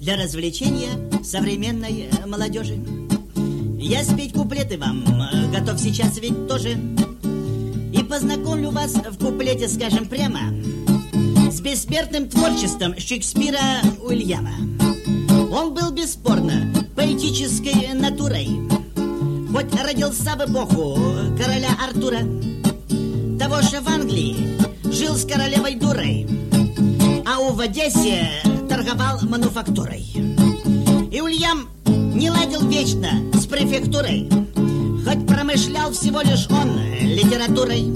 для развлечения современной молодежи. Я спеть куплеты вам готов сейчас ведь тоже. И познакомлю вас в куплете, скажем прямо, с бессмертным творчеством Шекспира Уильяма. Он был бесспорно поэтической натурой, хоть родился в эпоху короля Артура. Того же в Англии жил с королевой дурой, а в Одессе торговал мануфактурой. И Уильям не ладил вечно с префектурой, хоть промышлял всего лишь он литературой.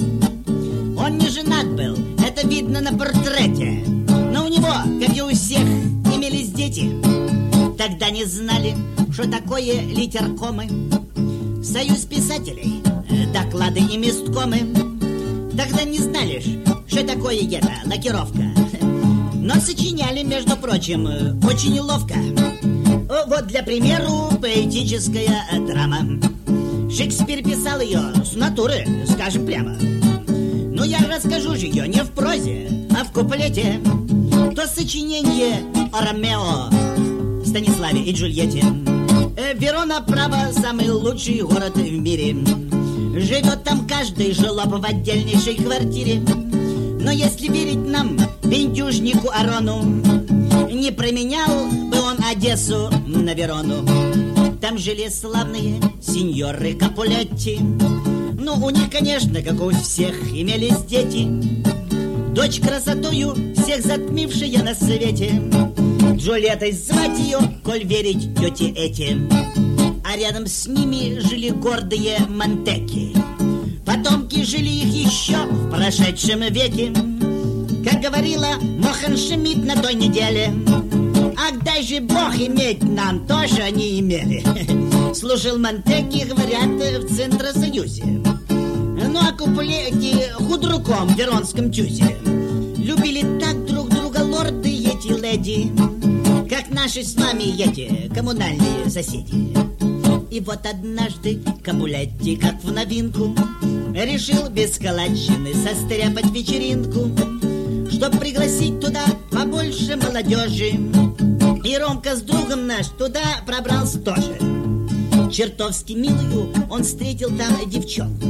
Он не женат был, это видно на портрете, но у него, как и у всех, имелись дети. Тогда не знали, что такое литеркомы, союз писателей, доклады и месткомы. Тогда не знали, что такое это лакировка, но сочиняли, между прочим, очень ловко. Вот, для примеру, поэтическая драма. Шекспир писал ее с натуры, скажем прямо. Но я расскажу же ее не в прозе, а в куплете. То сочинение о Ромео, Станиславе и Джульетте. Верона, право, самый лучший город в мире. Живет там каждый жлоб в отдельнейшей квартире. Но если верить нам, бендюжнику Арону, не променял бы он Одессу на Верону. Там жили славные сеньоры Капулетти. Ну, у них, конечно, как у всех, имелись дети. Дочь красотою всех затмившая на свете. Джульеттой звать ее, коль верить тете Эти. А рядом с ними жили гордые Монтеки. Потомки жили их еще в прошедшем веке. Как говорила Мохеншемид на той неделе: ах, дай же Бог иметь, нам тоже они имели. Служил Монтеки, говорят, в Центросоюзе. Ну, а куплети худруком в Веронском тюзе. Любили так друг друга лорды эти леди, как наши с вами эти коммунальные соседи. И вот однажды Капулетти, как в новинку, решил без калачины состряпать вечеринку, чтоб пригласить туда побольше молодежи. И Ромка с другом наш туда пробрался тоже. Чертовски милую он встретил там девчонку.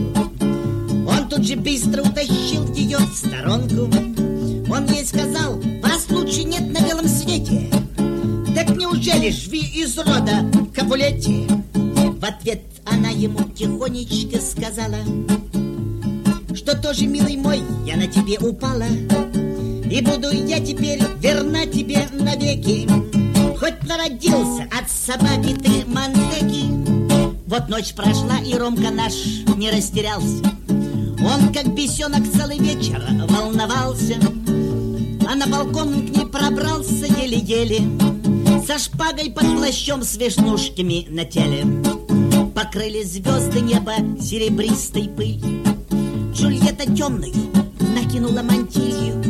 Он тут же быстро утащил ее в сторонку. Он ей сказал: вас лучше нет на белом свете. Так неужели ж вы из рода Капулетти? В ответ она ему тихонечко сказала, что тоже, милый мой, я на тебе упала, и буду я теперь верна тебе навеки, хоть народился от собаки ты Монтеки. Вот ночь прошла, и Ромка наш не растерялся. Он, как бесенок, целый вечер волновался, а на балкон он к ней пробрался еле-еле, со шпагой под плащом с веснушками на теле. Покрыли звезды небо серебристой пылью. Джульетта темную накинула мантилью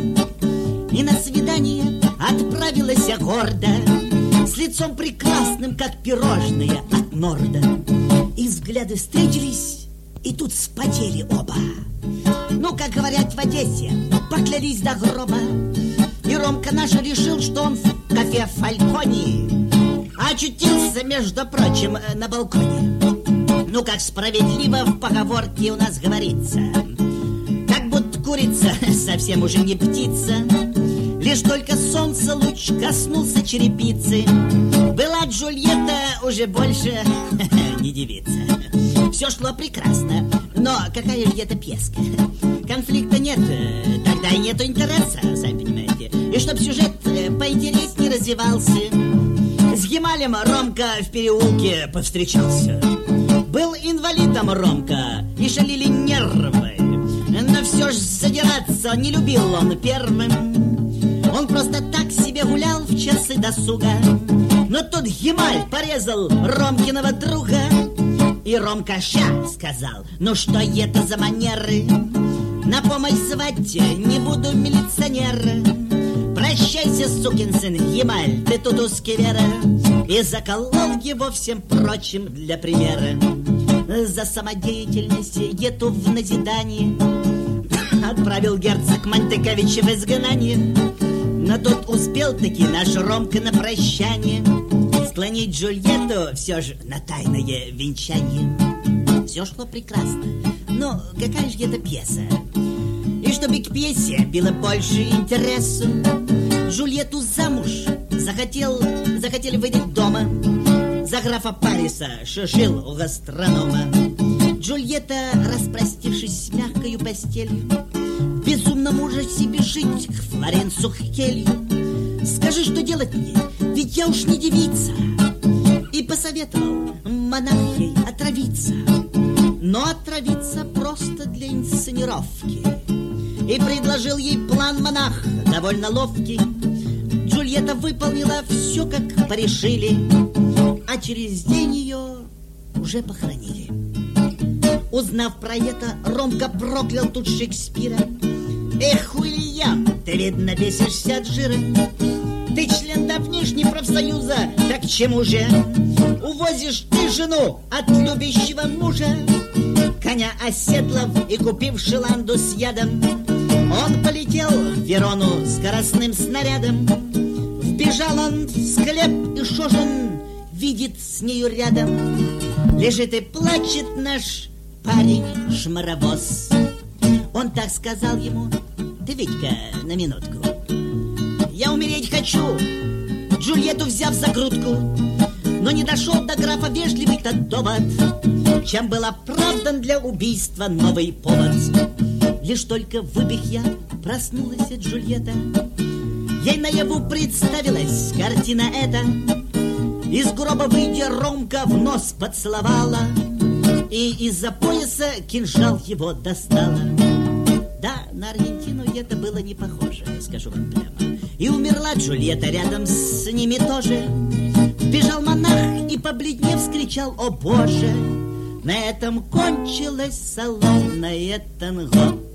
и на свидание отправилась гордо, с лицом прекрасным, как пирожное от Норда. И взгляды встретились, и тут вспотели оба. Ну, как говорят в Одессе, поклялись до гроба. И Ромка наш решил, что он в кафе Фалькони очутился, между прочим, на балконе. Ну, как справедливо в поговорке у нас говорится, как будто курица совсем уже не птица, лишь только солнце луч коснулся черепицы. Была Джульетта уже больше не девица. Все шло прекрасно, но какая же это пьеска? Конфликта нет, тогда и нету интереса, сами понимаете. И чтоб сюжет поинтереснее развивался, с Гемалем Ромка в переулке повстречался. Был инвалидом Ромка, и шалили нервы, но все ж задираться не любил он первым. Он просто так себе гулял в часы досуга, но тут Гемаль порезал Ромкиного друга. И Ромка ща сказал: ну что это за манеры, на помощь звать не буду милиционера. Прощайся, сукин сын Гемаль, ты тут у сквера. И заколол его, всем прочим, для примера. За самодеятельность эту в назидание отправил герцог Монтекович в изгнание. Но тут успел-таки наш Ромка на прощание склонить Джульетту все же на тайное венчание. Все шло прекрасно, но какая же это пьеса? И чтобы к пьесе было больше интересу, Джульетту замуж захотели выдать дома за графа Париса, что жил у гастронома. Джульетта, распростившись с мягкою постелью, в безумном ужасе бежит к Флоренцу к келью. Скажи, что делать мне, ведь я уж не девица. И посоветовал монах ей отравиться, но отравиться просто для инсценировки. И предложил ей план монах, довольно ловкий. Джульетта выполнила все, как порешили, а через день ее уже похоронили. Узнав про это, Ромка проклял тут Шекспира. Эх, Уильям, ты, видно, бесишься от жира. Ты член давнишний профсоюза, так чему же увозишь ты жену от любящего мужа? Коня оседлав и купив шеланду с ядом, он полетел в Верону скоростным снарядом. Вбежал он в склеп, и шо ж он видит с нею рядом? Лежит и плачет наш парень шмаровоз. Он так сказал ему: ты, Витька, на минутку, я умереть хочу. Джульетту взяв за грудку, но не дошел до графа вежливый тот довод, чем был оправдан для убийства новый повод. Лишь только выбег я, проснулась Джульетта. Ей наяву представилась картина эта. Из гроба выйдя, Ромка в нос поцеловала и из-за пояса кинжал его достала. Да, на Аргентину это было не похоже, скажу вам прямо. И умерла Джульетта рядом с ними тоже. Бежал монах и, побледнев, вскричал: о боже! На этом кончилось салонное танго.